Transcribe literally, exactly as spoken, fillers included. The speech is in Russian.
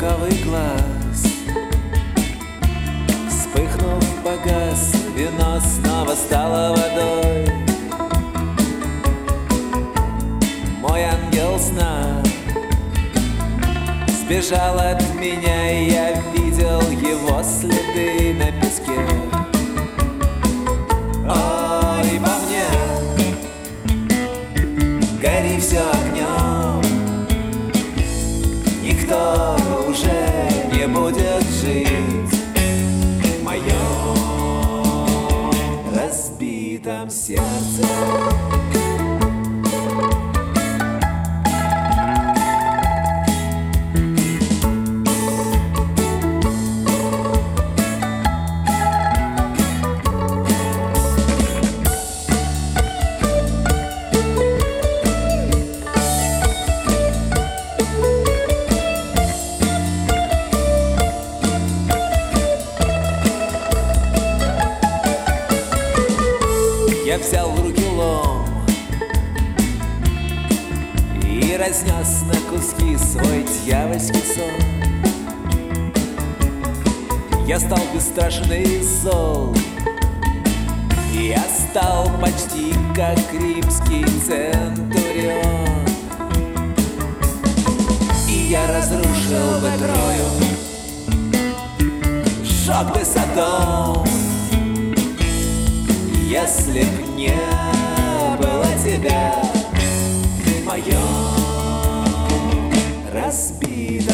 лукавый глаз. Вспыхнув, погас, вино снова стало водой. Мой ангел сна сбежал от меня, и я видел его следы на песке. Ой, по мне гори все огнем, никто уже не будет жить в моем разбитом сердце. Я взял в руки лом и разнес на куски свой дьявольский сон. Я стал бесстрашен и зол, я стал почти как римский центурион. И я разрушил бы Трою, сжег бы Содом, если б не было тебя в моем разбитом